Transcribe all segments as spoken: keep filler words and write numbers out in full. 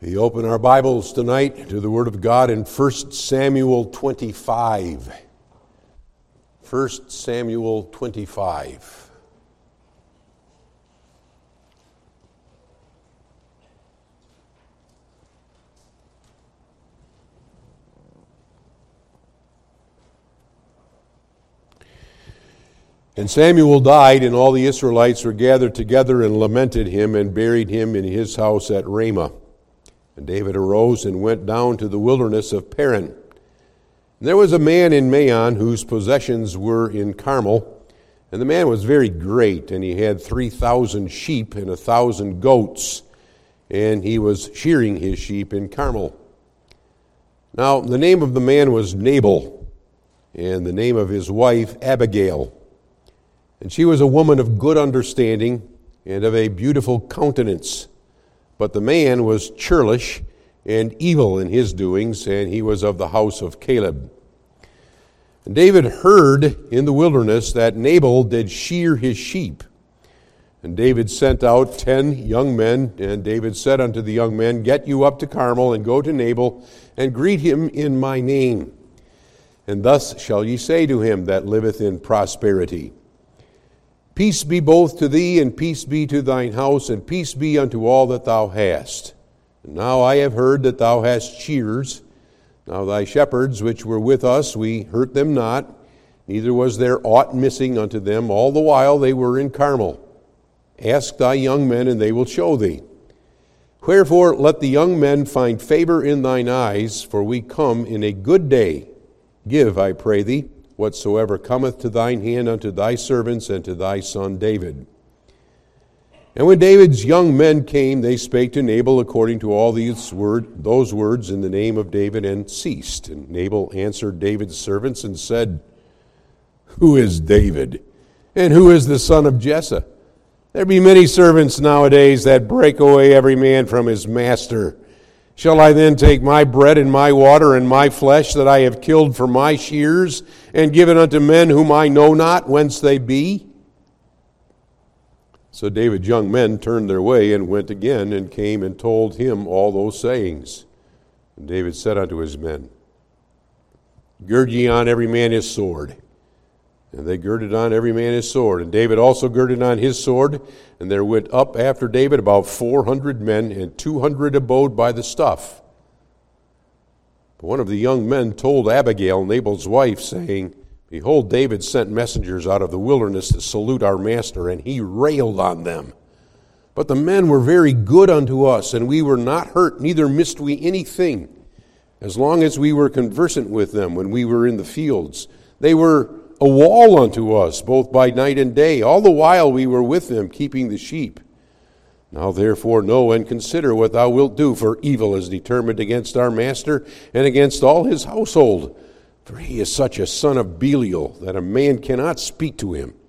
We open our Bibles tonight to the Word of God in First Samuel twenty-five. First Samuel twenty-five. And Samuel died, and all the Israelites were gathered together and lamented him and buried him in his house at Ramah. And David arose and went down to the wilderness of Paran. And there was a man in Maon whose possessions were in Carmel, and the man was very great, and he had three thousand sheep and a thousand goats, and he was shearing his sheep in Carmel. Now the name of the man was Nabal, and the name of his wife Abigail. And she was a woman of good understanding and of a beautiful countenance. But the man was churlish and evil in his doings, and he was of the house of Caleb. And David heard in the wilderness that Nabal did shear his sheep. And David sent out ten young men, and David said unto the young men, Get you up to Carmel, and go to Nabal, and greet him in my name. And thus shall ye say to him that liveth in prosperity, Peace be both to thee, and peace be to thine house, and peace be unto all that thou hast. And now I have heard that thou hast shears. Now thy shepherds which were with us, we hurt them not, neither was there aught missing unto them, all the while they were in Carmel. Ask thy young men, and they will show thee. Wherefore let the young men find favor in thine eyes, for we come in a good day. Give, I pray thee, whatsoever cometh to thine hand unto thy servants and to thy son David. And when David's young men came, they spake to Nabal according to all these word, those words in the name of David, and ceased. And Nabal answered David's servants and said, Who is David? And who is the son of Jesse? There be many servants nowadays that break away every man from his master. Shall I then take my bread and my water and my flesh that I have killed for my shears, and give it unto men whom I know not whence they be? So David's young men turned their way and went again, and came and told him all those sayings. And David said unto his men, Gird ye on every man his sword. And they girded on every man his sword. And David also girded on his sword. And there went up after David about four hundred men, and two hundred abode by the stuff. But one of the young men told Abigail, Nabal's wife, saying, Behold, David sent messengers out of the wilderness to salute our master, and he railed on them. But the men were very good unto us, and we were not hurt, neither missed we anything, as long as we were conversant with them when we were in the fields. They were a wall unto us, both by night and day, all the while we were with them, keeping the sheep. Now therefore know and consider what thou wilt do, for evil is determined against our master and against all his household. For he is such a son of Belial, that a man cannot speak to him.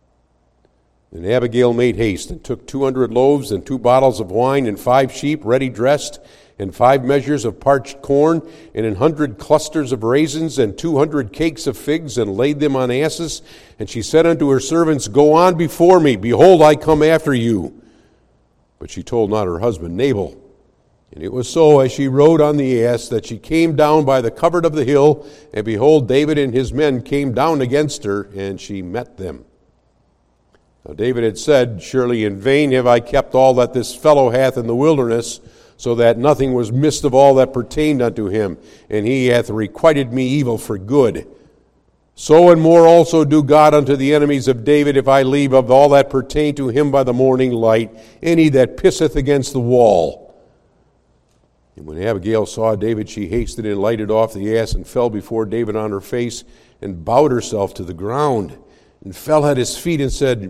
Then Abigail made haste, and took two hundred loaves, and two bottles of wine, and five sheep ready dressed, and five measures of parched corn, and an hundred clusters of raisins, and two hundred cakes of figs, and laid them on asses. And she said unto her servants, Go on before me, behold, I come after you. But she told not her husband Nabal. And it was so, as she rode on the ass, that she came down by the covert of the hill, and behold, David and his men came down against her, and she met them. Now David had said, Surely in vain have I kept all that this fellow hath in the wilderness, so that nothing was missed of all that pertained unto him, and he hath requited me evil for good. So and more also do God unto the enemies of David, if I leave of all that pertain to him by the morning light any that pisseth against the wall. And when Abigail saw David, she hasted and lighted off the ass, and fell before David on her face, and bowed herself to the ground, and fell at his feet, and said,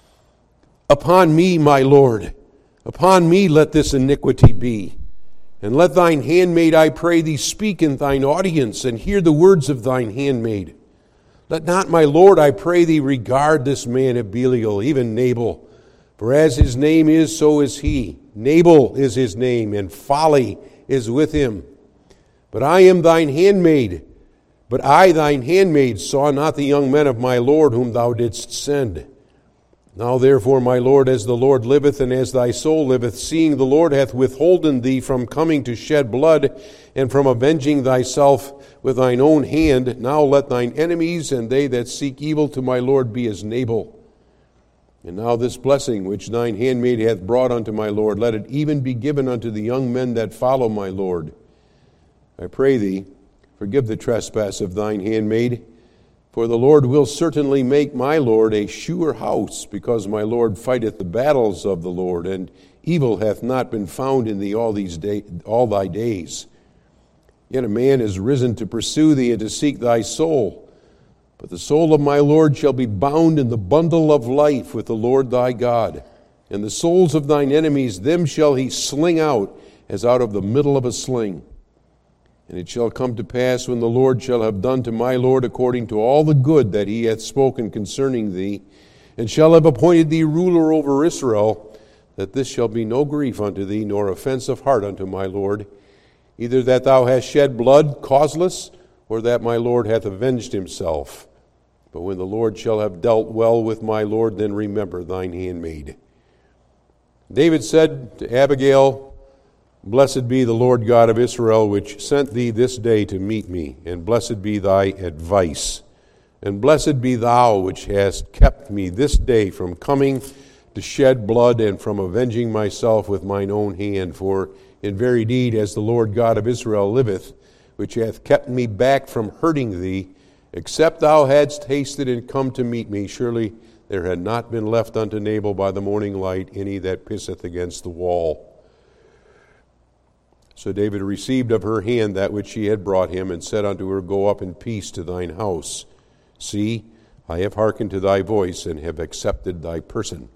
Upon me, my Lord, upon me let this iniquity be. And let thine handmaid, I pray thee, speak in thine audience, and hear the words of thine handmaid. Let not my Lord, I pray thee, regard this man of Belial, even Nabal. For as his name is, so is he. Nabal is his name, and folly is with him. But I am thine handmaid. But I, thine handmaid, saw not the young men of my Lord whom thou didst send. Now therefore, my Lord, as the Lord liveth, and as thy soul liveth, seeing the Lord hath withholden thee from coming to shed blood, and from avenging thyself with thine own hand, now let thine enemies and they that seek evil to my Lord be as Nabal. And now this blessing which thine handmaid hath brought unto my Lord, let it even be given unto the young men that follow my Lord. I pray thee, forgive the trespass of thine handmaid, for the Lord will certainly make my Lord a sure house, because my Lord fighteth the battles of the Lord, and evil hath not been found in thee all these day, all thy days. Yet a man is risen to pursue thee and to seek thy soul. But the soul of my Lord shall be bound in the bundle of life with the Lord thy God. And the souls of thine enemies, them shall he sling out as out of the middle of a sling. And it shall come to pass, when the Lord shall have done to my Lord according to all the good that he hath spoken concerning thee, and shall have appointed thee ruler over Israel, that this shall be no grief unto thee, nor offense of heart unto my Lord, either that thou hast shed blood causeless, or that my Lord hath avenged himself. But when the Lord shall have dealt well with my Lord, then remember thine handmaid. David said to Abigail, Blessed be the Lord God of Israel, which sent thee this day to meet me, and blessed be thy advice. And blessed be thou, which hast kept me this day from coming to shed blood, and from avenging myself with mine own hand. For in very deed, as the Lord God of Israel liveth, which hath kept me back from hurting thee, except thou hadst hasted and come to meet me, surely there had not been left unto Nabal by the morning light any that pisseth against the wall. So David received of her hand that which she had brought him, and said unto her, Go up in peace to thine house. See, I have hearkened to thy voice, and have accepted thy person.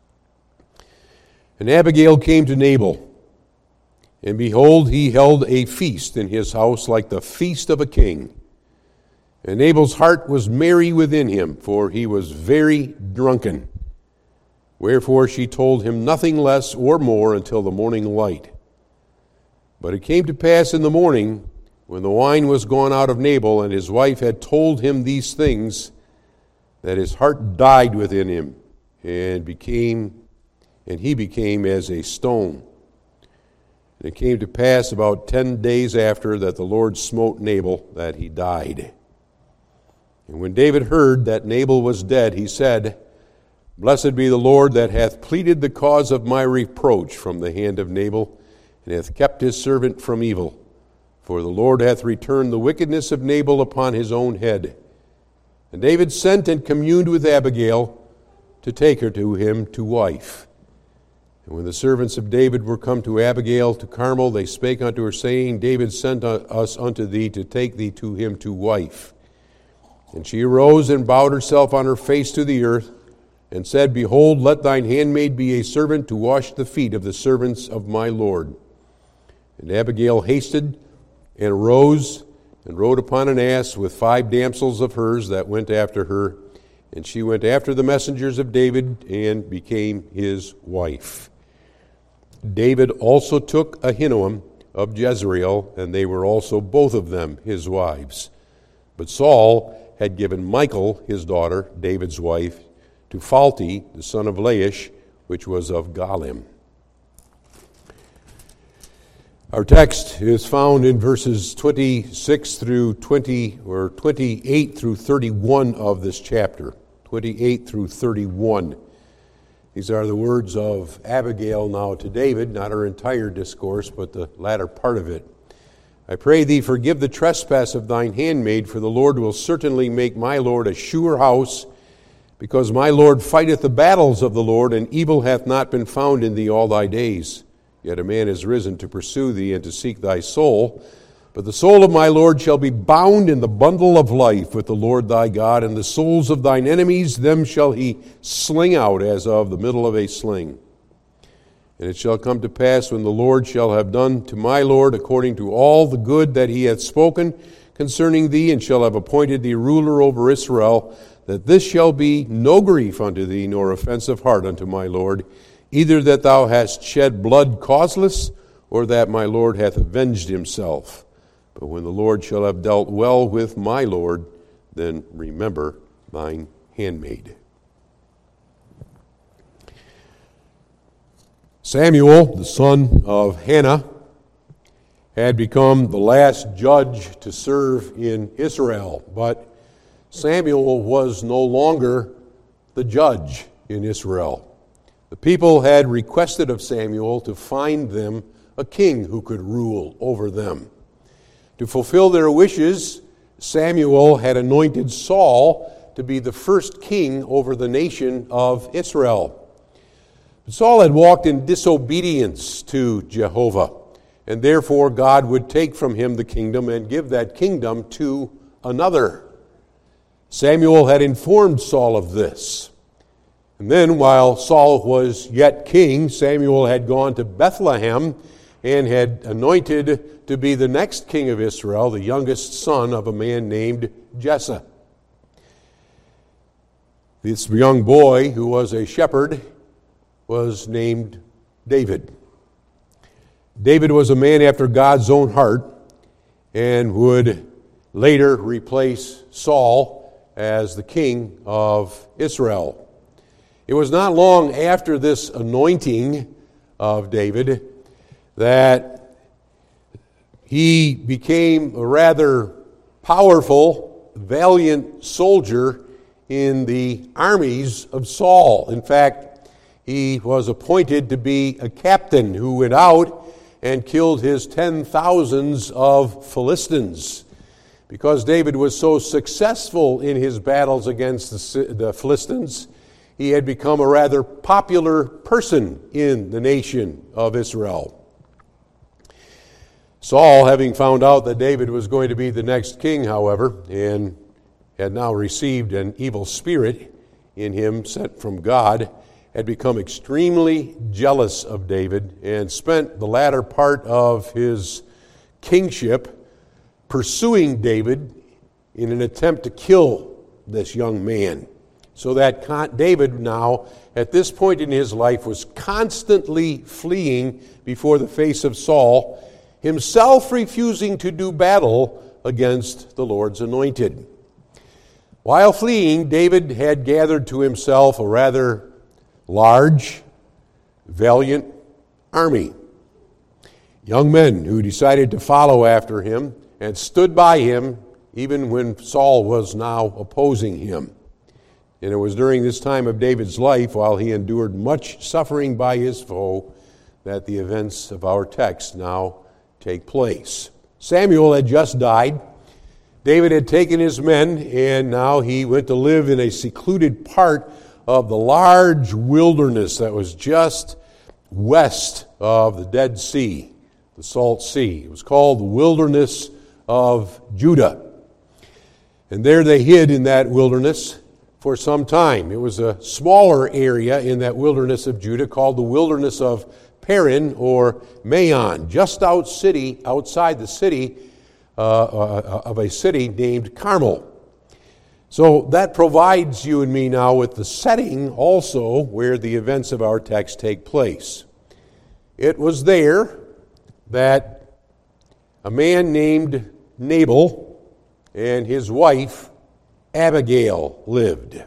And Abigail came to Nabal, and behold, he held a feast in his house like the feast of a king. And Nabal's heart was merry within him, for he was very drunken. Wherefore she told him nothing less or more until the morning light. But it came to pass in the morning, when the wine was gone out of Nabal, and his wife had told him these things, that his heart died within him, and became, and he became as a stone. And it came to pass about ten days after that the Lord smote Nabal, that he died. And when David heard that Nabal was dead, he said, Blessed be the Lord that hath pleaded the cause of my reproach from the hand of Nabal, and hath kept his servant from evil. For the Lord hath returned the wickedness of Nabal upon his own head. And David sent and communed with Abigail to take her to him to wife. And when the servants of David were come to Abigail to Carmel, they spake unto her, saying, David sent us unto thee to take thee to him to wife. And she arose and bowed herself on her face to the earth, and said, Behold, let thine handmaid be a servant to wash the feet of the servants of my Lord. And Abigail hasted and arose and rode upon an ass with five damsels of hers that went after her. And she went after the messengers of David and became his wife. David also took Ahinoam of Jezreel, and they were also both of them his wives. But Saul had given Michal, his daughter, David's wife, to Phalti, the son of Laish, which was of Galim. Our text is found in verses twenty-six through twenty, or twenty-eight through thirty-one of this chapter. twenty-eight through thirty-one. These are the words of Abigail now to David, not her entire discourse, but the latter part of it. I pray thee, forgive the trespass of thine handmaid, for the Lord will certainly make my Lord a sure house, because my Lord fighteth the battles of the Lord, and evil hath not been found in thee all thy days. Yet a man is risen to pursue thee and to seek thy soul. But the soul of my Lord shall be bound in the bundle of life with the Lord thy God, and the souls of thine enemies, them shall he sling out as of the middle of a sling. And it shall come to pass, when the Lord shall have done to my Lord according to all the good that he hath spoken concerning thee, and shall have appointed thee ruler over Israel, that this shall be no grief unto thee, nor offense of heart unto my Lord, either that thou hast shed blood causeless, or that my Lord hath avenged himself. But when the Lord shall have dealt well with my Lord, then remember thine handmaid. Samuel, the son of Hannah, had become the last judge to serve in Israel, but Samuel was no longer the judge in Israel. The people had requested of Samuel to find them a king who could rule over them. To fulfill their wishes, Samuel had anointed Saul to be the first king over the nation of Israel. But Saul had walked in disobedience to Jehovah, and therefore God would take from him the kingdom and give that kingdom to another. Samuel had informed Saul of this. And then, while Saul was yet king, Samuel had gone to Bethlehem and had anointed to be the next king of Israel, the youngest son of a man named Jesse. This young boy, who was a shepherd, was named David. David was a man after God's own heart and would later replace Saul as the king of Israel. It was not long after this anointing of David that he became a rather powerful, valiant soldier in the armies of Saul. In fact, he was appointed to be a captain who went out and killed his ten thousands of Philistines. Because David was so successful in his battles against the, the Philistines, he had become a rather popular person in the nation of Israel. Saul, having found out that David was going to be the next king, however, and had now received an evil spirit in him sent from God, had become extremely jealous of David and spent the latter part of his kingship pursuing David in an attempt to kill this young man. So that David now, at this point in his life, was constantly fleeing before the face of Saul, himself refusing to do battle against the Lord's anointed. While fleeing, David had gathered to himself a rather large, valiant army. Young men who decided to follow after him and stood by him even when Saul was now opposing him. And it was during this time of David's life, while he endured much suffering by his foe, that the events of our text now take place. Samuel had just died. David had taken his men, and now he went to live in a secluded part of the large wilderness that was just west of the Dead Sea, the Salt Sea. It was called the Wilderness of Judah. And there they hid in that wilderness for some time. It was a smaller area in that wilderness of Judah called the Wilderness of Paran or Maon, just out city, outside the city uh, uh, of a city named Carmel. So that provides you and me now with the setting also where the events of our text take place. It was there that a man named Nabal and his wife Abigail lived.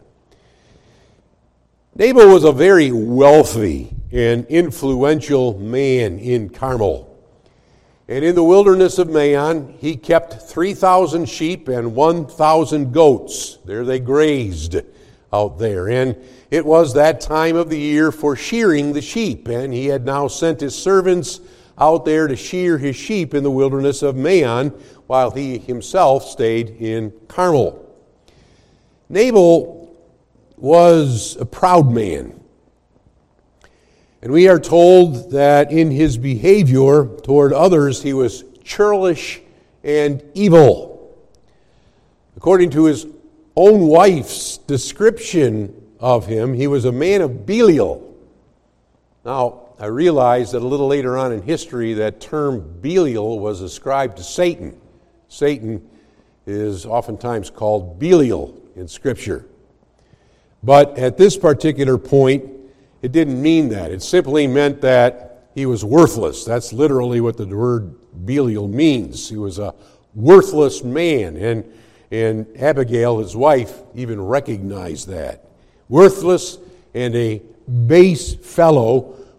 Nabal was a very wealthy and influential man in Carmel. And in the wilderness of Maon, he kept three thousand sheep and one thousand goats. There they grazed out there. And it was that time of the year for shearing the sheep. And he had now sent his servants out there to shear his sheep in the wilderness of Maon, while he himself stayed in Carmel. Nabal was a proud man. And we are told that in his behavior toward others, he was churlish and evil. According to his own wife's description of him, he was a man of Belial. Now, I realize that a little later on in history, that term Belial was ascribed to Satan. Satan is oftentimes called Belial in Scripture. But at this particular point, it didn't mean that. It simply meant that he was worthless. That's literally what the word Belial means. He was a worthless man. And, and Abigail, his wife, even recognized that. Worthless and a base fellow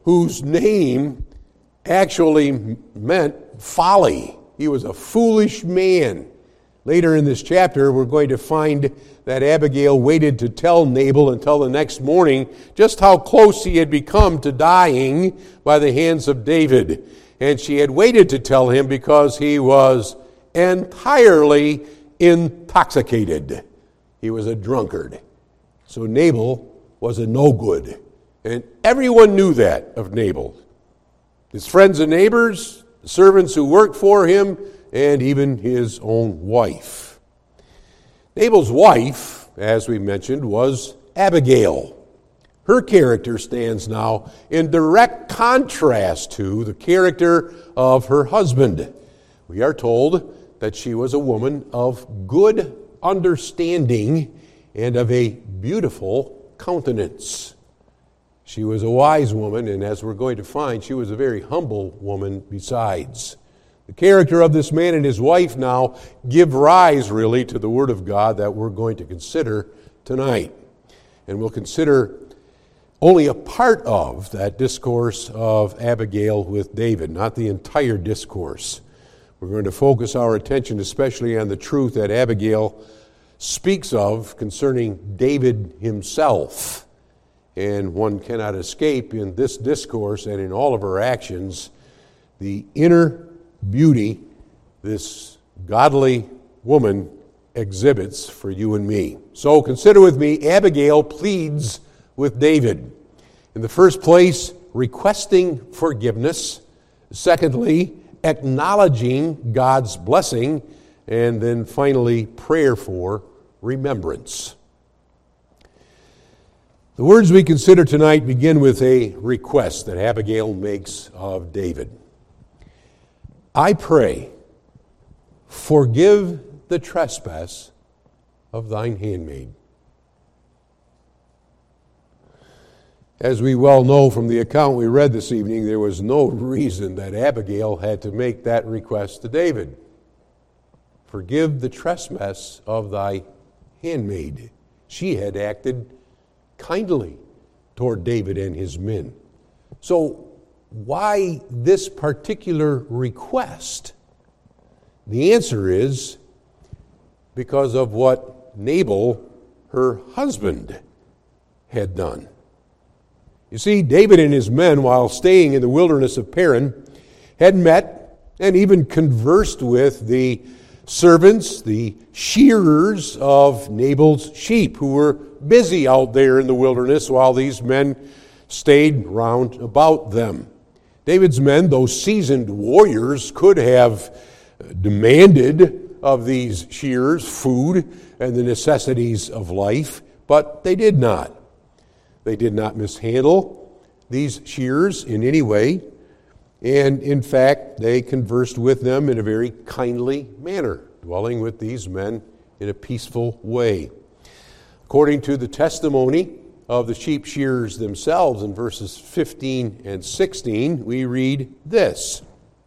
whose name actually meant folly. He was a foolish man. Later in this chapter, we're going to find that Abigail waited to tell Nabal until the next morning just how close he had become to dying by the hands of David. And she had waited to tell him because he was entirely intoxicated. He was a drunkard. So Nabal was a no-good. And everyone knew that of Nabal. His friends and neighbors, the servants who worked for him, and even his own wife. Nabal's wife, as we mentioned, was Abigail. Her character stands now in direct contrast to the character of her husband. We are told that she was a woman of good understanding and of a beautiful countenance. She was a wise woman, and as we're going to find, she was a very humble woman besides. The character of this man and his wife now give rise, really, to the Word of God that we're going to consider tonight. And we'll consider only a part of that discourse of Abigail with David, not the entire discourse. We're going to focus our attention especially on the truth that Abigail speaks of concerning David himself. And one cannot escape in this discourse and in all of her actions the inner beauty this godly woman exhibits for you and me. So consider with me, Abigail pleads with David. In the first place, requesting forgiveness. Secondly, acknowledging God's blessing. And then finally, prayer for remembrance. The words we consider tonight begin with a request that Abigail makes of David. I pray, forgive the trespass of thine handmaid. As we well know from the account we read this evening, there was no reason that Abigail had to make that request to David. Forgive the trespass of thy handmaid. She had acted kindly toward David and his men. So, why this particular request? The answer is because of what Nabal, her husband, had done. You see, David and his men, while staying in the wilderness of Paran, had met and even conversed with the servants, the shearers of Nabal's sheep, who were busy out there in the wilderness while these men stayed round about them. David's men, though seasoned warriors, could have demanded of these shearers food and the necessities of life, but they did not. They did not mishandle these shearers in any way, and in fact, they conversed with them in a very kindly manner, dwelling with these men in a peaceful way. According to the testimony of the sheep shearers themselves in verses fifteen and sixteen, we read this.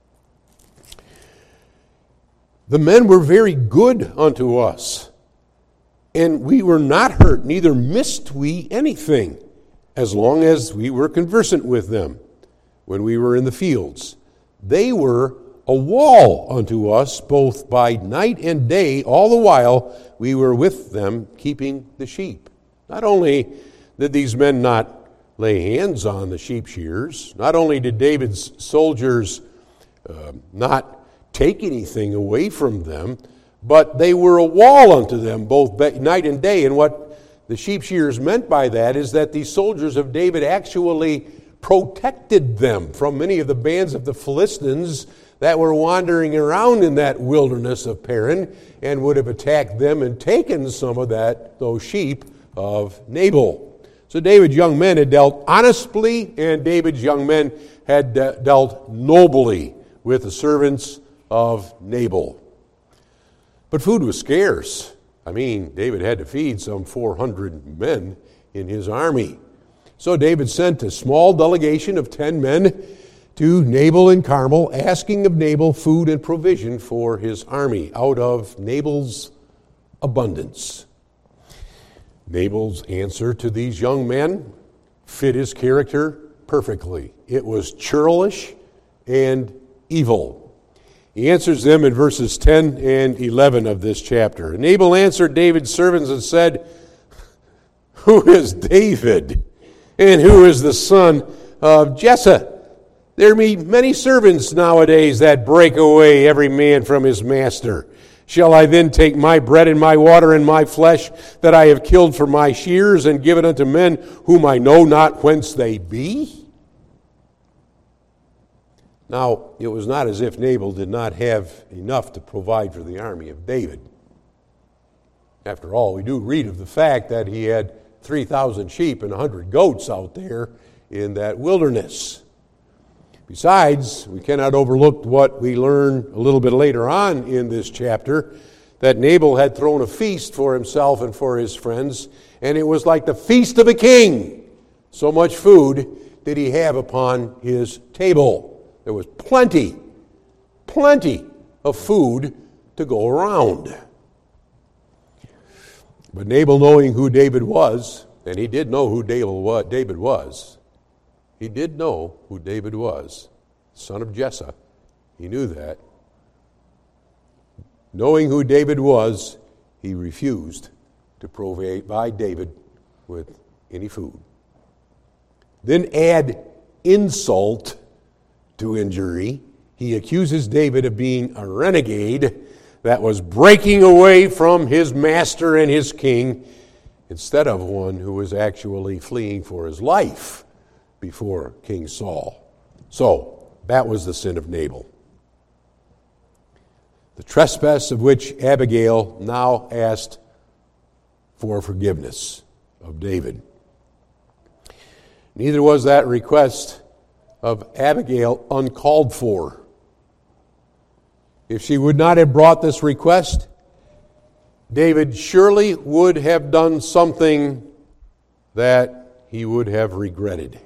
The men were very good unto us, and we were not hurt, neither missed we anything, as long as we were conversant with them when we were in the fields. They were a wall unto us, both by night and day, all the while we were with them keeping the sheep. Not only did these men not lay hands on the sheep shearers, not only did David's soldiers uh, not take anything away from them, but they were a wall unto them both night and day. And what the sheep shearers meant by that is that the soldiers of David actually protected them from many of the bands of the Philistines that were wandering around in that wilderness of Paran and would have attacked them and taken some of that, those sheep of Nabal. So David's young men had dealt honestly, and David's young men had de- dealt nobly with the servants of Nabal. But food was scarce. I mean, David had to feed some four hundred men in his army. So David sent a small delegation of ten men to Nabal and Carmel, asking of Nabal food and provision for his army out of Nabal's abundance. Nabal's answer to these young men fit his character perfectly. It was churlish and evil. He answers them in verses ten and eleven of this chapter. And Nabal answered David's servants and said, "Who is David? And who is the son of Jesse? There be many servants nowadays that break away every man from his master. Shall I then take my bread and my water and my flesh that I have killed for my shears and give it unto men whom I know not whence they be?" Now, it was not as if Nabal did not have enough to provide for the army of David. After all, we do read of the fact that he had three thousand sheep and one hundred goats out there in that wilderness. Besides, we cannot overlook what we learn a little bit later on in this chapter, that Nabal had thrown a feast for himself and for his friends, and it was like the feast of a king. So much food did he have upon his table. There was plenty, plenty of food to go around. But Nabal, knowing who David was, and he did know who David was, he did know who David was, son of Jesse. He knew that. Knowing who David was, he refused to provide David with any food. Then add insult to injury. He accuses David of being a renegade that was breaking away from his master and his king instead of one who was actually fleeing for his life before King Saul. So, that was the sin of Nabal. The trespass of which Abigail now asked for forgiveness of David. Neither was that request of Abigail uncalled for. If she would not have brought this request, David surely would have done something that he would have regretted.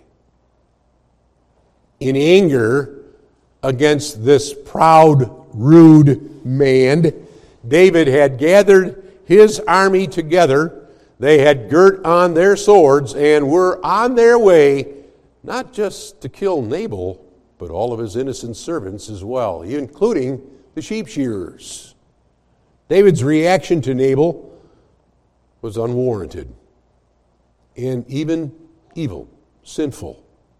In anger against this proud, rude man, David had gathered his army together. They had girt on their swords and were on their way not just to kill Nabal, but all of his innocent servants as well, including the sheep shearers. David's reaction to Nabal was unwarranted and even evil, sinful.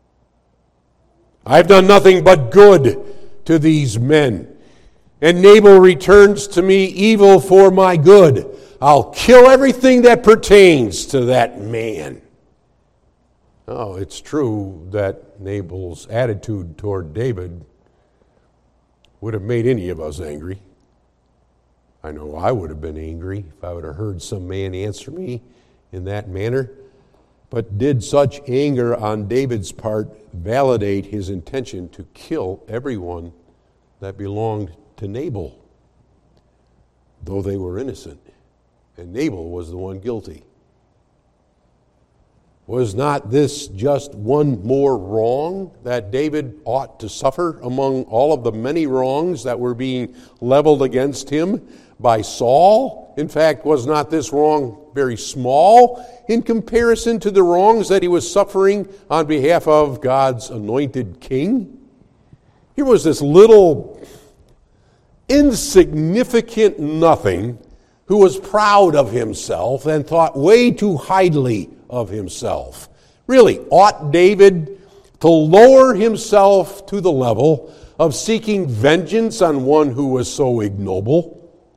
"I've done nothing but good to these men, and Nabal returns to me evil for my good. I'll kill everything that pertains to that man." Oh, it's true that Nabal's attitude toward David would have made any of us angry. I know I would have been angry if I would have heard some man answer me in that manner. But did such anger on David's part validate his intention to kill everyone that belonged to Nabal, though they were innocent, and Nabal was the one guilty? Was not this just one more wrong that David ought to suffer among all of the many wrongs that were being leveled against him by Saul? In fact, was not this wrong very small in comparison to the wrongs that he was suffering on behalf of God's anointed king? Here was this little insignificant nothing who was proud of himself and thought way too highly of himself. Really, ought David to lower himself to the level of seeking vengeance on one who was so ignoble?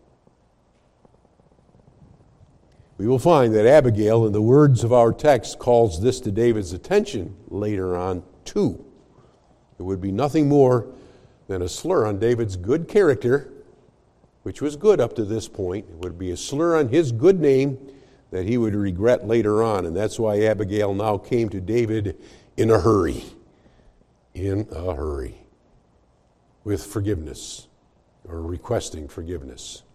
We will find that Abigail, in the words of our text, calls this to David's attention later on too. It would be nothing more than a slur on David's good character, which was good up to this point. It would be a slur on his good name that he would regret later on. And that's why Abigail now came to David in a hurry. In a hurry. With forgiveness, or requesting forgiveness.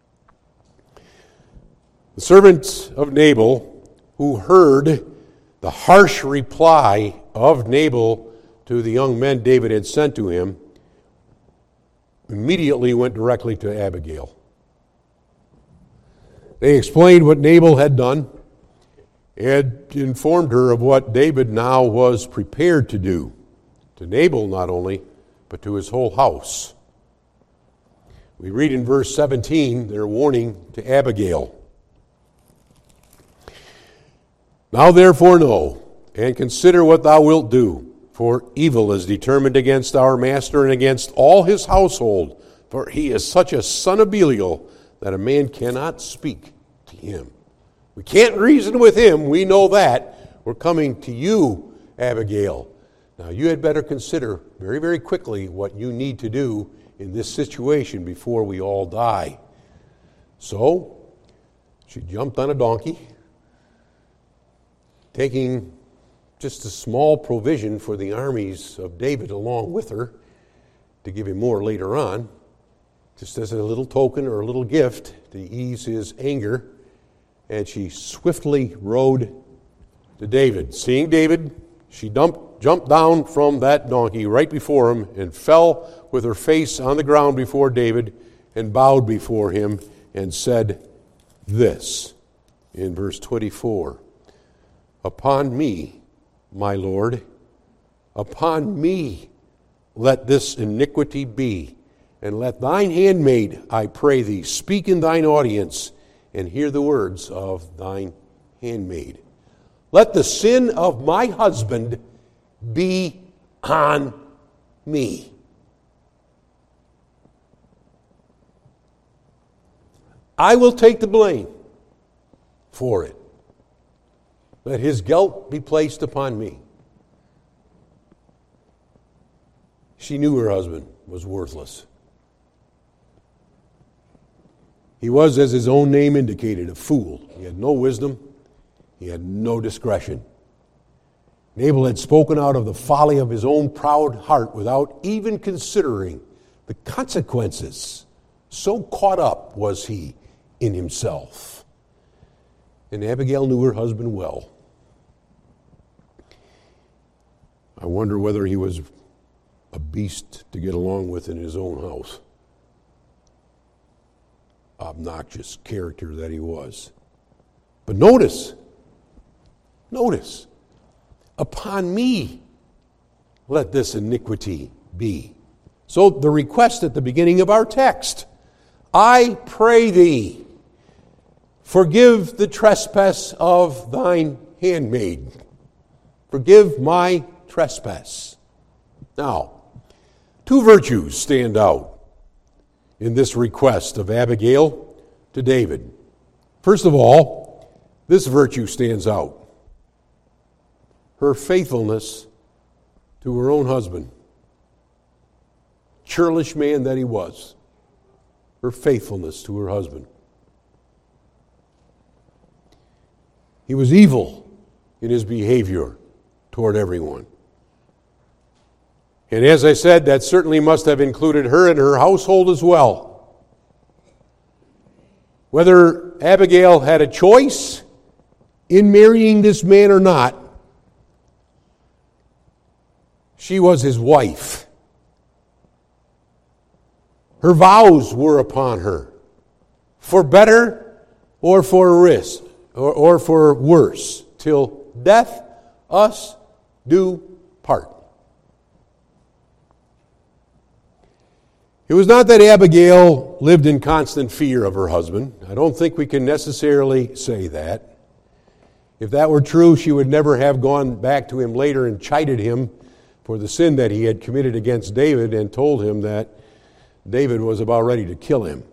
The servant of Nabal, who heard the harsh reply of Nabal to the young men David had sent to him, immediately went directly to Abigail. They explained what Nabal had done, had informed her of what David now was prepared to do, to Nabal not only, but to his whole house. We read in verse seventeen their warning to Abigail. Now therefore know, and consider what thou wilt do, for evil is determined against our master and against all his household, for he is such a son of Belial that a man cannot speak to him. We can't reason with him, we know that. We're coming to you, Abigail. Now you had better consider very, very quickly what you need to do in this situation before we all die. So, she jumped on a donkey, taking just a small provision for the armies of David along with her, to give him more later on, just as a little token or a little gift to ease his anger. And she swiftly rode to David. Seeing David, she dumped, jumped down from that donkey right before him and fell with her face on the ground before David and bowed before him and said this in verse twenty-four. Upon me, my Lord, upon me let this iniquity be, and let thine handmaid, I pray thee, speak in thine audience, and hear the words of thine handmaid. Let the sin of my husband be on me. I will take the blame for it. Let his guilt be placed upon me. She knew her husband was worthless. He was, as his own name indicated, a fool. He had no wisdom. He had no discretion. Nabal had spoken out of the folly of his own proud heart without even considering the consequences. So caught up was he in himself. And Abigail knew her husband well. I wonder whether he was a beast to get along with in his own house. Obnoxious character that he was. But notice, notice, upon me let this iniquity be. So the request at the beginning of our text, I pray thee, forgive the trespass of thine handmaid. Forgive my trespass. Now, two virtues stand out in this request of Abigail to David. First of all, this virtue stands out. Her faithfulness to her own husband. Churlish man that he was. Her faithfulness to her husband. He was evil in his behavior toward everyone. And as I said, that certainly must have included her and her household as well. Whether Abigail had a choice in marrying this man or not, she was his wife. Her vows were upon her, for better or for risk, or, or for worse, till death us do part. It was not that Abigail lived in constant fear of her husband. I don't think we can necessarily say that. If that were true, she would never have gone back to him later and chided him for the sin that he had committed against David and told him that David was about ready to kill him.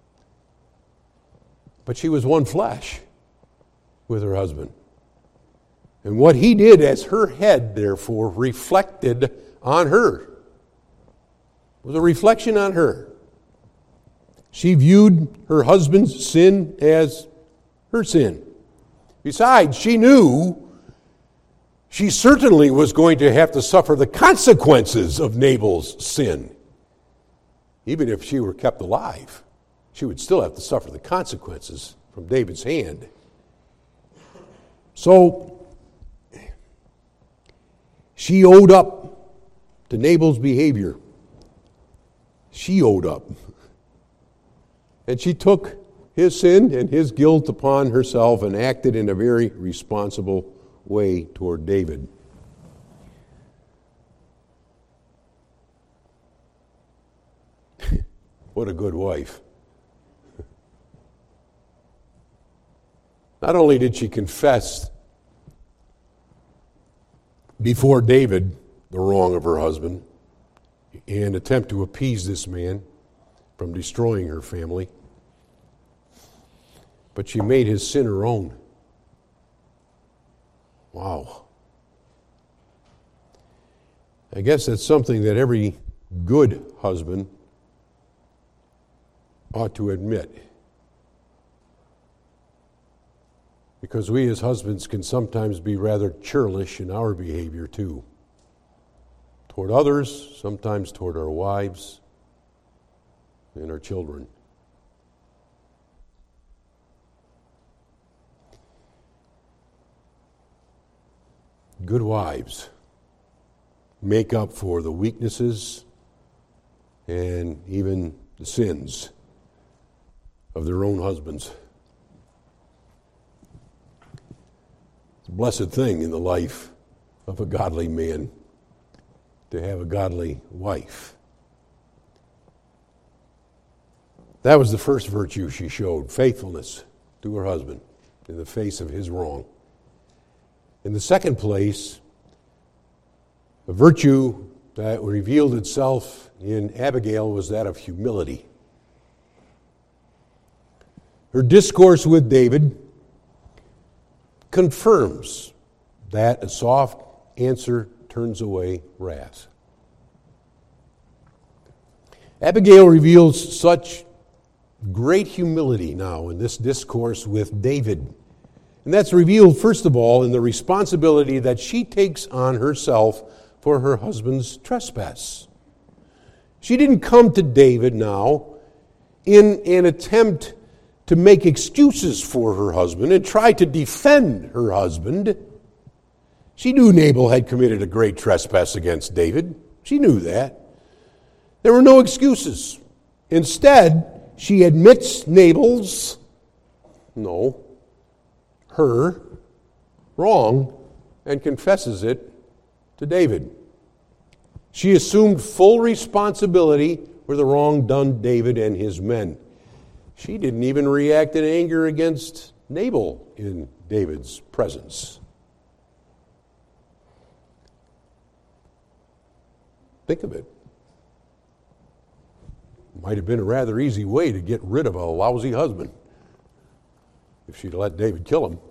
But she was one flesh with her husband. And what he did as her head, therefore, reflected on her. It was a reflection on her. She viewed her husband's sin as her sin. Besides, she knew she certainly was going to have to suffer the consequences of Nabal's sin. Even if she were kept alive, she would still have to suffer the consequences from David's hand. So, she owed up to Nabal's behavior. She owed up. And she took his sin and his guilt upon herself and acted in a very responsible way toward David. What a good wife. Not only did she confess before David the wrong of her husband and attempt to appease this man from destroying her family, but she made his sin her own. Wow. I guess that's something that every good husband ought to admit. Because we as husbands can sometimes be rather churlish in our behavior too. Toward others, sometimes toward our wives and our children. Good wives make up for the weaknesses and even the sins of their own husbands. It's a blessed thing in the life of a godly man to have a godly wife. That was the first virtue she showed, faithfulness to her husband in the face of his wrong. In the second place, a virtue that revealed itself in Abigail was that of humility. Her discourse with David confirms that a soft answer turns away wrath. Abigail reveals such great humility now in this discourse with David. And that's revealed, first of all, in the responsibility that she takes on herself for her husband's trespass. She didn't come to David now in an attempt to make excuses for her husband and try to defend her husband. She knew Nabal had committed a great trespass against David. She knew that. There were no excuses. Instead, she admits Nabal's, no, her, wrong, and confesses it to David. She assumed full responsibility for the wrong done David and his men. She didn't even react in anger against Nabal in David's presence. Think of it. Might have been a rather easy way to get rid of a lousy husband if she'd let David kill him.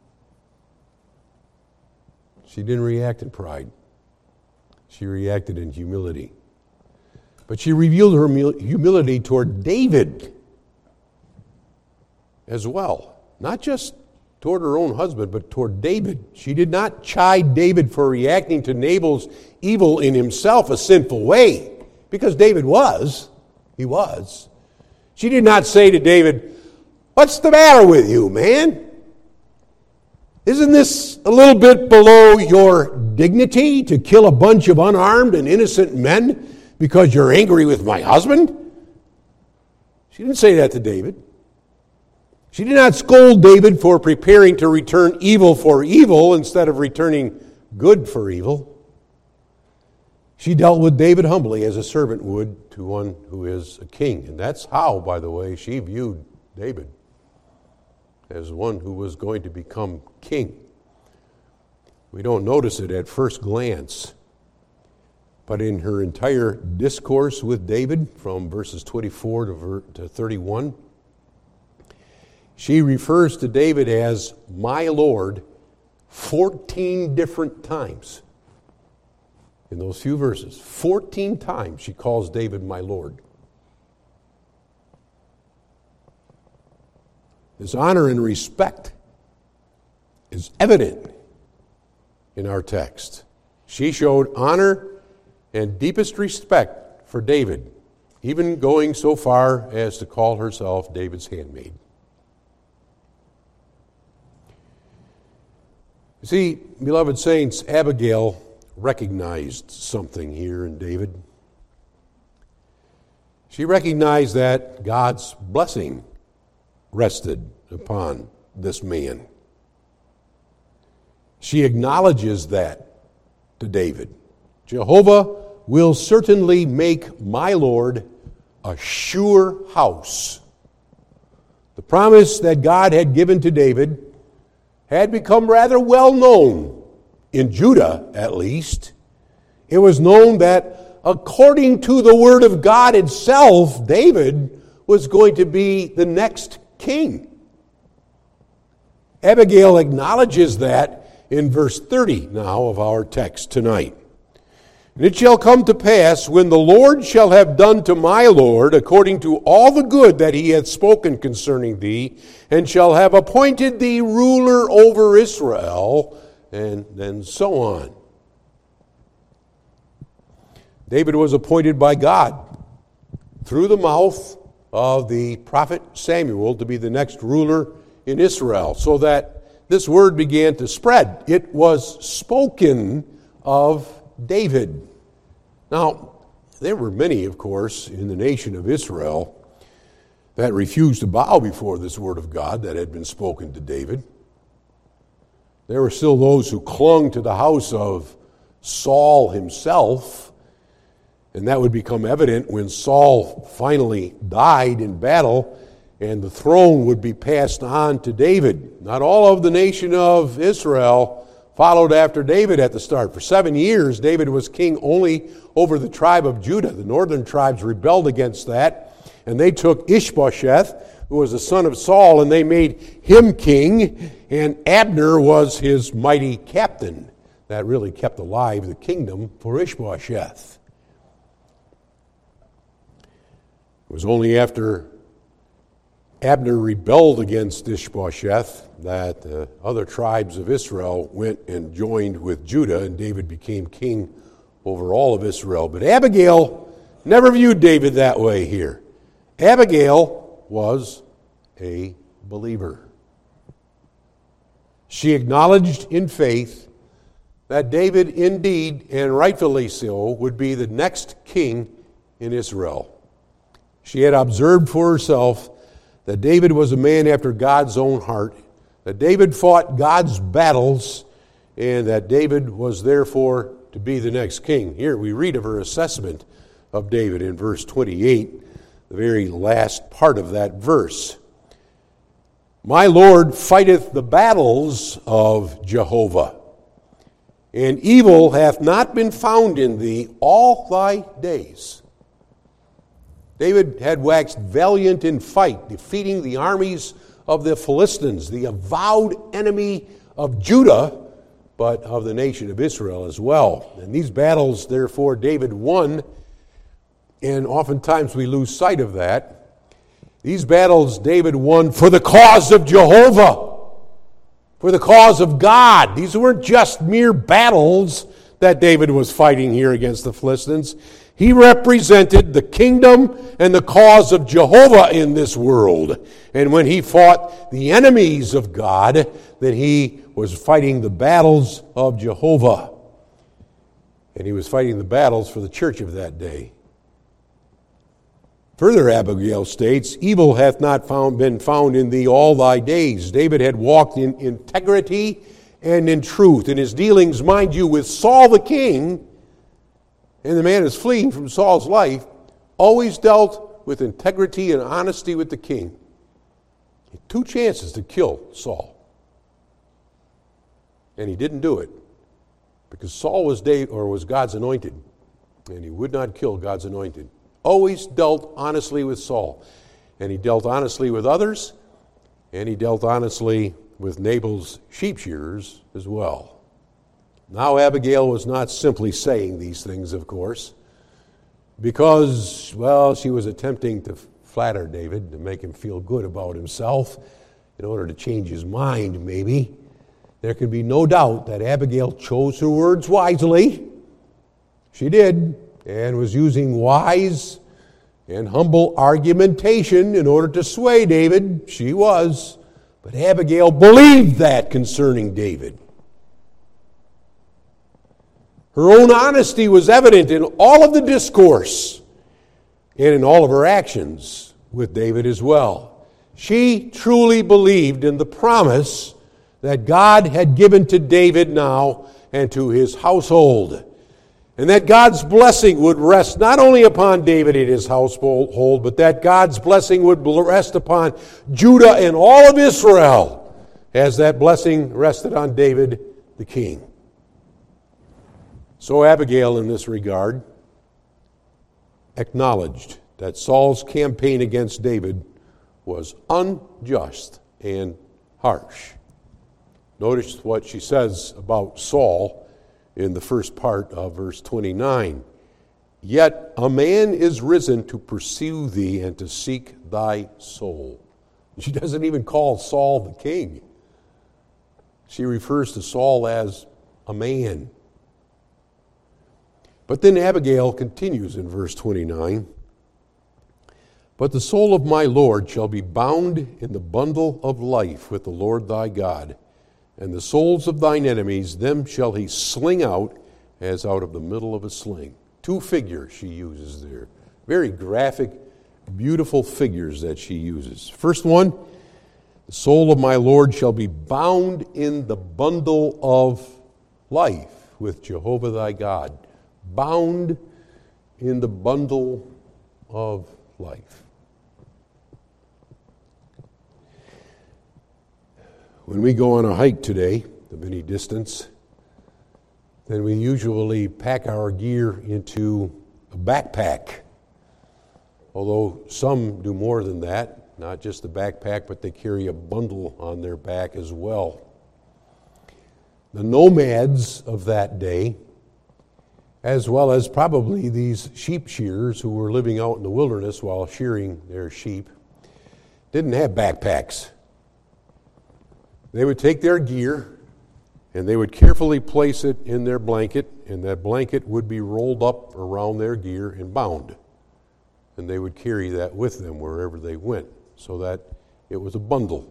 She didn't react in pride. She reacted in humility. But she revealed her humility toward David as well. Not just toward her own husband, but toward David. She did not chide David for reacting to Nabal's evil in himself a sinful way, because David was. He was. She did not say to David, "What's the matter with you, man? Isn't this a little bit below your dignity to kill a bunch of unarmed and innocent men because you're angry with my husband?" She didn't say that to David. She did not scold David for preparing to return evil for evil instead of returning good for evil. She dealt with David humbly as a servant would to one who is a king. And that's how, by the way, she viewed David, as one who was going to become king. We don't notice it at first glance, but in her entire discourse with David, from verses twenty-four to thirty-one, she refers to David as my Lord fourteen different times. In those few verses, fourteen times she calls David my Lord. This honor and respect is evident in our text. She showed honor and deepest respect for David, even going so far as to call herself David's handmaid. You see, beloved saints, Abigail recognized something here in David. She recognized that God's blessing rested upon this man. She acknowledges that to David. Jehovah will certainly make my Lord a sure house. The promise that God had given to David had become rather well known, in Judah at least. It was known that according to the Word of God itself, David was going to be the next king. Abigail acknowledges that in verse thirty now of our text tonight. And it shall come to pass, when the Lord shall have done to my Lord according to all the good that he hath spoken concerning thee, and shall have appointed thee ruler over Israel, and then so on. David was appointed by God through the mouth of the prophet Samuel to be the next ruler in Israel, so that this word began to spread. It was spoken of David. Now, there were many, of course, in the nation of Israel that refused to bow before this word of God that had been spoken to David. There were still those who clung to the house of Saul himself, and that would become evident when Saul finally died in battle and the throne would be passed on to David. Not all of the nation of Israel followed after David at the start. For seven years, David was king only over the tribe of Judah. The northern tribes rebelled against that, and they took Ishbosheth, who was the son of Saul, and they made him king, and Abner was his mighty captain. That really kept alive the kingdom for Ishbosheth. It was only after Abner rebelled against Ishbosheth that the other tribes of Israel went and joined with Judah, and David became king over all of Israel. But Abigail never viewed David that way here. Abigail was a believer. She acknowledged in faith that David indeed, and rightfully so, would be the next king in Israel. She had observed for herself that David was a man after God's own heart, that David fought God's battles, and that David was therefore to be the next king. Here we read of her assessment of David in verse twenty-eight, the very last part of that verse. My Lord fighteth the battles of Jehovah, and evil hath not been found in thee all thy days. David had waxed valiant in fight, defeating the armies of the Philistines, the avowed enemy of Judah, but of the nation of Israel as well. And these battles, therefore, David won, and oftentimes we lose sight of that. These battles David won for the cause of Jehovah, for the cause of God. These weren't just mere battles that David was fighting here against the Philistines. He represented the kingdom and the cause of Jehovah in this world. And when he fought the enemies of God, then he was fighting the battles of Jehovah. And he was fighting the battles for the church of that day. Further, Abigail states, evil hath not found, been found in thee all thy days. David had walked in integrity and in truth. In his dealings, mind you, with Saul the king, and the man is fleeing from Saul's life, always dealt with integrity and honesty with the king. He had two chances to kill Saul. And he didn't do it, because Saul was David, or was God's anointed, and he would not kill God's anointed. Always dealt honestly with Saul. And he dealt honestly with others, and he dealt honestly with Nabal's sheep shearers as well. Now Abigail was not simply saying these things, of course, because, well, she was attempting to flatter David, to make him feel good about himself, in order to change his mind, maybe. There can be no doubt that Abigail chose her words wisely. She did, and was using wise and humble argumentation in order to sway David. She was. But Abigail believed that concerning David. Her own honesty was evident in all of the discourse and in all of her actions with David as well. She truly believed in the promise that God had given to David now and to his household. And that God's blessing would rest not only upon David and his household, but that God's blessing would rest upon Judah and all of Israel, as that blessing rested on David the king. So Abigail, in this regard, acknowledged that Saul's campaign against David was unjust and harsh. Notice what she says about Saul in the first part of verse twenty-nine. Yet a man is risen to pursue thee and to seek thy soul. She doesn't even call Saul the king. She refers to Saul as a man. But then Abigail continues in verse twenty-nine. But the soul of my Lord shall be bound in the bundle of life with the Lord thy God, and the souls of thine enemies, them shall he sling out as out of the middle of a sling. Two figures she uses there. Very graphic, beautiful figures that she uses. First one, the soul of my Lord shall be bound in the bundle of life with Jehovah thy God. Bound in the bundle of life. When we go on a hike today, of any distance, then we usually pack our gear into a backpack. Although some do more than that, not just a backpack, but they carry a bundle on their back as well. The nomads of that day, as well as probably these sheep shearers who were living out in the wilderness while shearing their sheep, didn't have backpacks. They would take their gear and they would carefully place it in their blanket, and that blanket would be rolled up around their gear and bound. And they would carry that with them wherever they went, so that it was a bundle.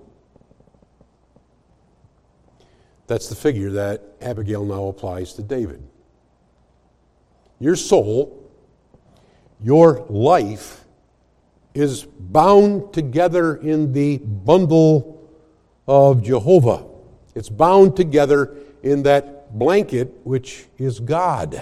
That's the figure that Abigail now applies to David. Your soul, your life, is bound together in the bundle of Jehovah. It's bound together in that blanket which is God.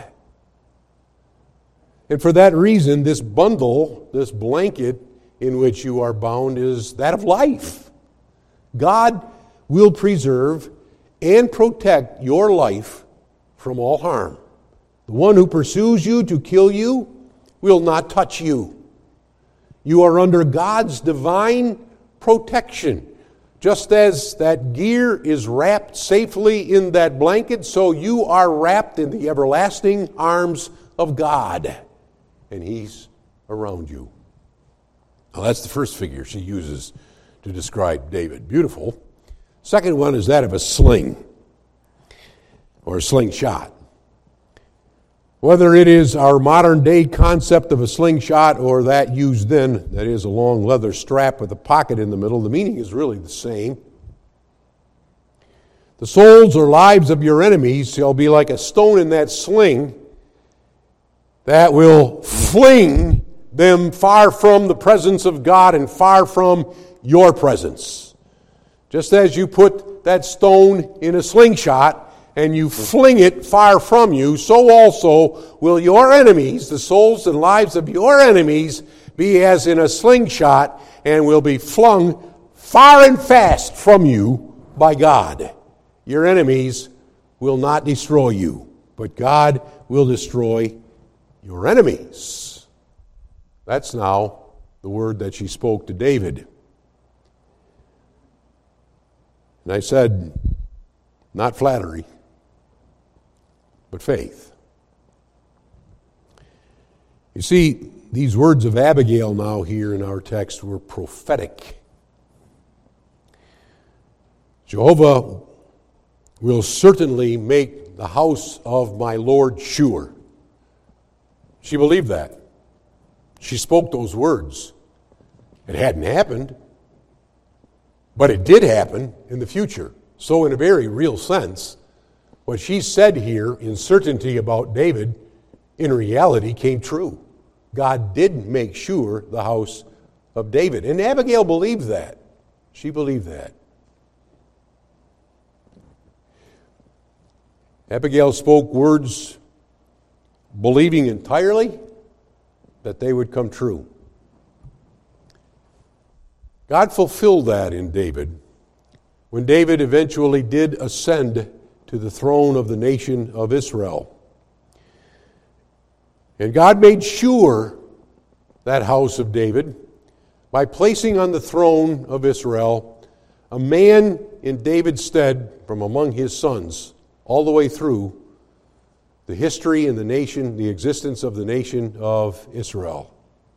And for that reason, this bundle, this blanket in which you are bound, is that of life. God will preserve and protect your life from all harm. The one who pursues you to kill you will not touch you. You are under God's divine protection. Just as that gear is wrapped safely in that blanket, so you are wrapped in the everlasting arms of God. And He's around you. Now, that's the first figure she uses to describe David. Beautiful. Second one is that of a sling or a slingshot. Whether it is our modern day concept of a slingshot or that used then, that is a long leather strap with a pocket in the middle, the meaning is really the same. The souls or lives of your enemies shall be like a stone in that sling that will fling them far from the presence of God and far from your presence. Just as you put that stone in a slingshot and you fling it far from you, so also will your enemies, the souls and lives of your enemies, be as in a slingshot and will be flung far and fast from you by God. Your enemies will not destroy you, but God will destroy your enemies. That's now the word that she spoke to David. And I said, not flattery, but faith. You see, these words of Abigail now here in our text were prophetic. Jehovah will certainly make the house of my Lord sure. She believed that. She spoke those words. It hadn't happened, but it did happen in the future. So in a very real sense, what she said here in certainty about David, in reality came true. God did make sure the house of David. And Abigail believed that. She believed that. Abigail spoke words believing entirely that they would come true. God fulfilled that in David when David eventually did ascend to the throne of the nation of Israel. And God made sure that house of David by placing on the throne of Israel a man in David's stead from among his sons, all the way through the history and the nation, the existence of the nation of Israel.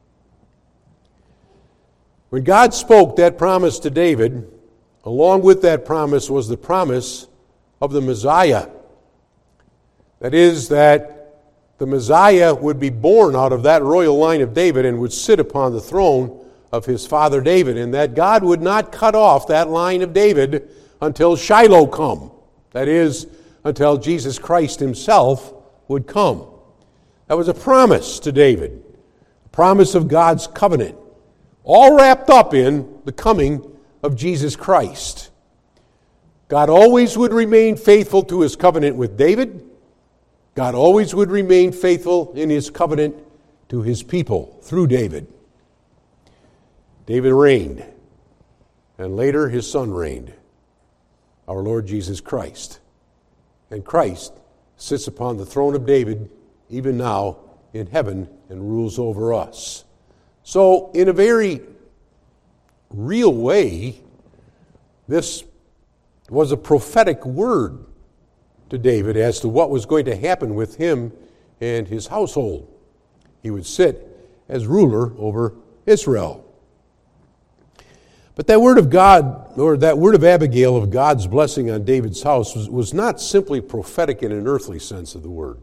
When God spoke that promise to David, along with that promise was the promise of the Messiah. That is, that the Messiah would be born out of that royal line of David and would sit upon the throne of his father David, and that God would not cut off that line of David until Shiloh come. That is, until Jesus Christ himself would come. That was a promise to David, a promise of God's covenant, all wrapped up in the coming of Jesus Christ. God always would remain faithful to his covenant with David. God always would remain faithful in his covenant to his people through David. David reigned, and later his son reigned, our Lord Jesus Christ. And Christ sits upon the throne of David even now in heaven and rules over us. So, in a very real way, this was a prophetic word to David as to what was going to happen with him and his household. He would sit as ruler over Israel. But that word of God, or that word of Abigail of God's blessing on David's house, was, was not simply prophetic in an earthly sense of the word.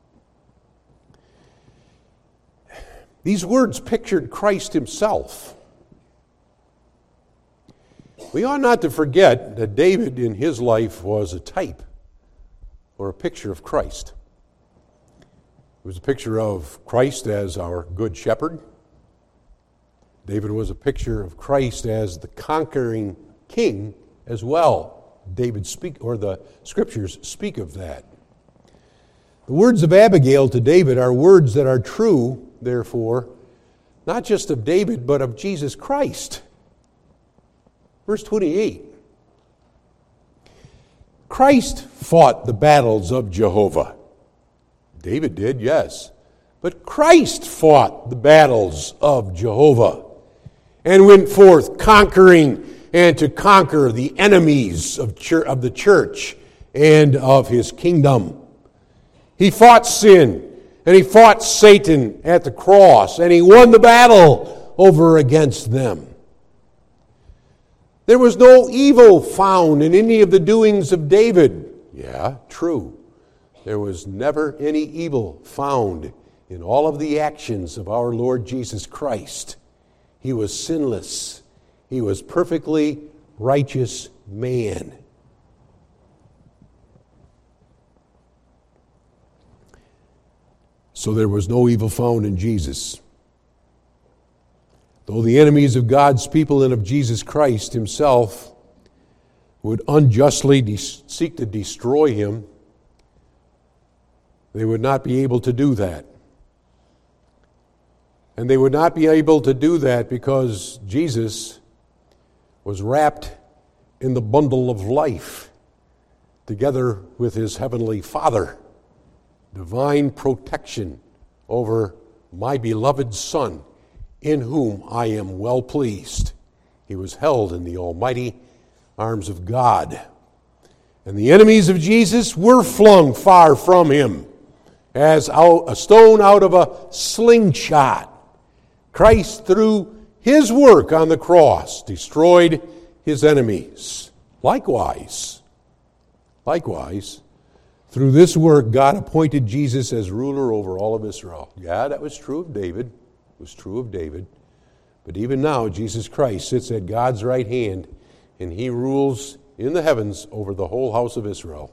These words pictured Christ himself. We ought not to forget that David in his life was a type or a picture of Christ. It was a picture of Christ as our good shepherd. David was a picture of Christ as the conquering king as well. David speak, or the scriptures speak of that. The words of Abigail to David are words that are true, therefore, not just of David, but of Jesus Christ. Verse twenty-eight. Christ fought the battles of Jehovah. David did, yes. But Christ fought the battles of Jehovah and went forth conquering and to conquer the enemies of, church, of the church and of his kingdom. He fought sin and he fought Satan at the cross and he won the battle over against them. There was no evil found in any of the doings of David. Yeah, true. There was never any evil found in all of the actions of our Lord Jesus Christ. He was sinless. He was perfectly righteous man. So there was no evil found in Jesus. Though the enemies of God's people and of Jesus Christ himself would unjustly de- seek to destroy him, they would not be able to do that. And they would not be able to do that because Jesus was wrapped in the bundle of life together with his heavenly Father. Divine protection over my beloved Son, in whom I am well pleased. He was held in the almighty arms of God. And the enemies of Jesus were flung far from him as out, a stone out of a slingshot. Christ, through his work on the cross, destroyed his enemies. Likewise, likewise, through this work, God appointed Jesus as ruler over all of Israel. Yeah, that was true of David. It was true of David. But even now, Jesus Christ sits at God's right hand, and he rules in the heavens over the whole house of Israel.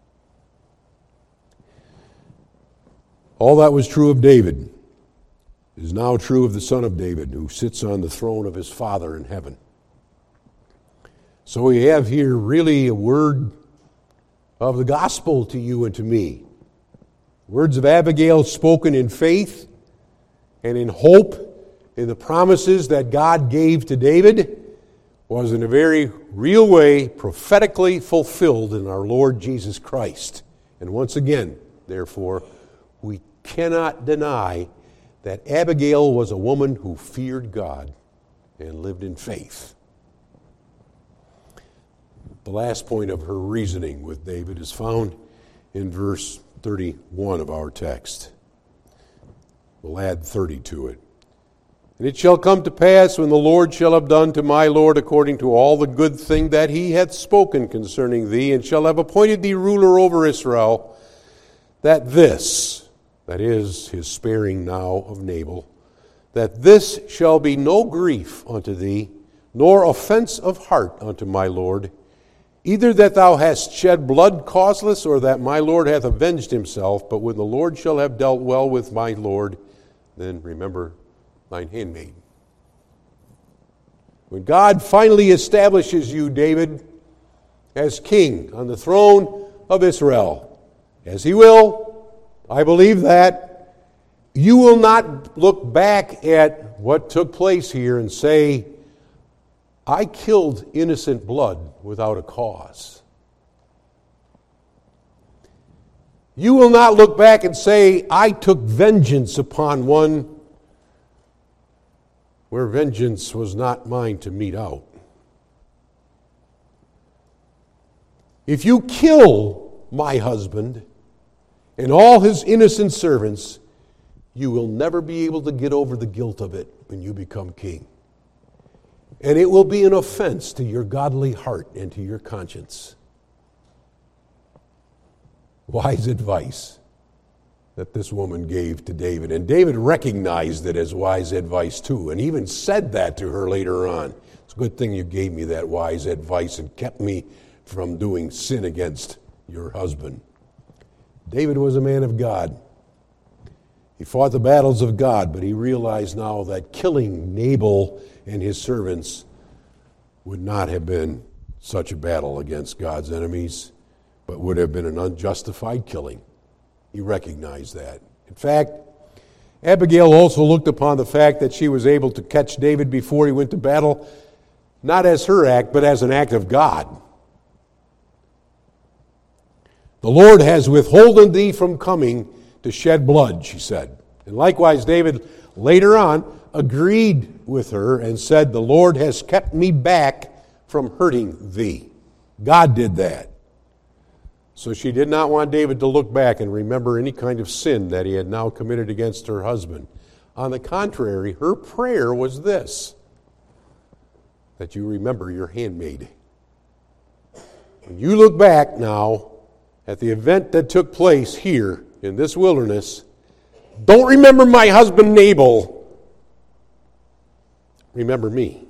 All that was true of David. is now true of the Son of David, who sits on the throne of his Father in heaven. So we have here really a word of the gospel to you and to me. Words of Abigail spoken in faith and in hope in the promises that God gave to David was in a very real way prophetically fulfilled in our Lord Jesus Christ. And once again, therefore, we cannot deny that Abigail was a woman who feared God and lived in faith. The last point of her reasoning with David is found in verse thirty-one of our text. We'll add thirty to it. And it shall come to pass, when the Lord shall have done to my Lord according to all the good thing that he hath spoken concerning thee, and shall have appointed thee ruler over Israel, that this, that is, his sparing now of Nabal, that this shall be no grief unto thee, nor offense of heart unto my Lord, either that thou hast shed blood causeless, or that my Lord hath avenged himself. But when the Lord shall have dealt well with my Lord, then remember thine handmaid. When God finally establishes you, David, as king on the throne of Israel, as he will, I believe that, you will not look back at what took place here and say, I killed innocent blood without a cause. You will not look back and say, I took vengeance upon one where vengeance was not mine to mete out. If you kill my husband and all his innocent servants, you will never be able to get over the guilt of it when you become king. And it will be an offense to your godly heart and to your conscience. Wise advice that this woman gave to David. And David recognized it as wise advice too, and even said that to her later on. It's a good thing you gave me that wise advice and kept me from doing sin against your husband. David was a man of God. He fought the battles of God, but he realized now that killing Nabal and his servants would not have been such a battle against God's enemies, but would have been an unjustified killing. He recognized that. In fact, Abigail also looked upon the fact that she was able to catch David before he went to battle, not as her act, but as an act of God. The Lord has withholden thee from coming to shed blood, she said. And likewise, David later on agreed with her and said, the Lord has kept me back from hurting thee. God did that. So she did not want David to look back and remember any kind of sin that he had now committed against her husband. On the contrary, her prayer was this, that you remember your handmaid. When you look back now at the event that took place here in this wilderness, don't remember my husband Nabal. Remember me.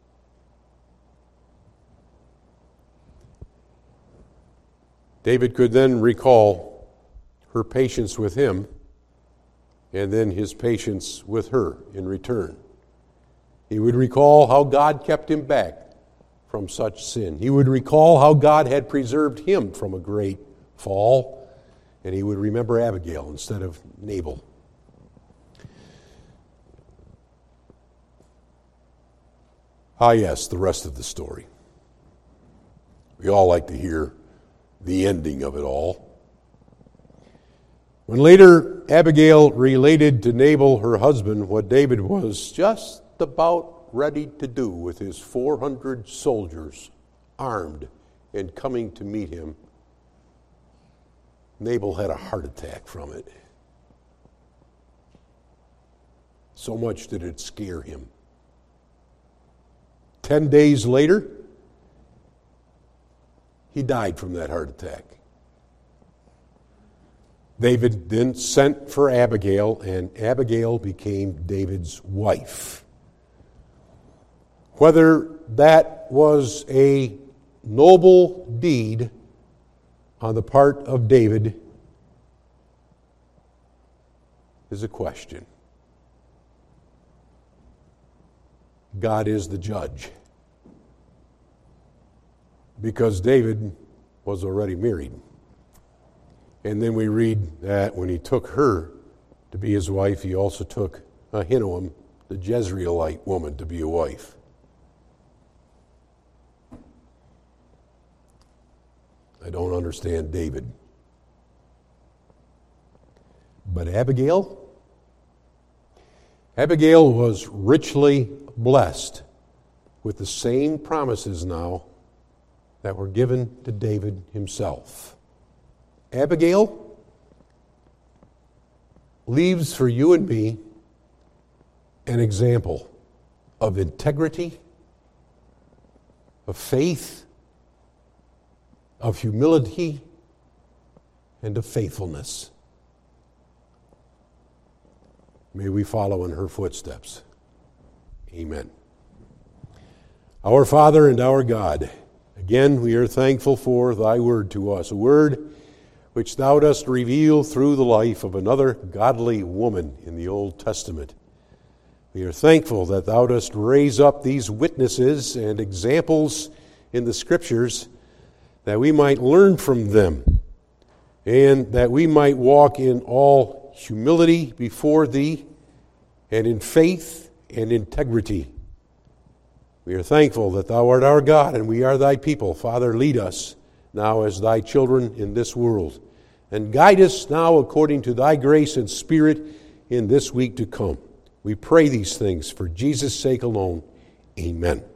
David could then recall her patience with him and then his patience with her in return. He would recall how God kept him back from such sin. He would recall how God had preserved him from a great fall, and he would remember Abigail instead of Nabal. Ah, yes, the rest of the story. We all like to hear the ending of it all. When later Abigail related to Nabal, her husband, what David was just about ready to do with his four hundred soldiers armed and coming to meet him, Nabal had a heart attack from it. So much did it scare him. Ten days later, he died from that heart attack. David then sent for Abigail, and Abigail became David's wife. Whether that was a noble deed on the part of David is a question. God is the judge. Because David was already married. And then we read that when he took her to be his wife, he also took Ahinoam, the Jezreelite woman, to be a wife. I don't understand David. But Abigail? Abigail was richly blessed with the same promises now that were given to David himself. Abigail leaves for you and me an example of integrity, of faith, of humility, and of faithfulness. May we follow in her footsteps. Amen. Our Father and our God, again we are thankful for thy word to us, a word which thou dost reveal through the life of another godly woman in the Old Testament. We are thankful that thou dost raise up these witnesses and examples in the Scriptures that we might learn from them and that we might walk in all humility before thee and in faith and integrity. We are thankful that thou art our God and we are thy people. Father, lead us now as thy children in this world, and guide us now according to thy grace and Spirit in this week to come. We pray these things for Jesus' sake alone. Amen.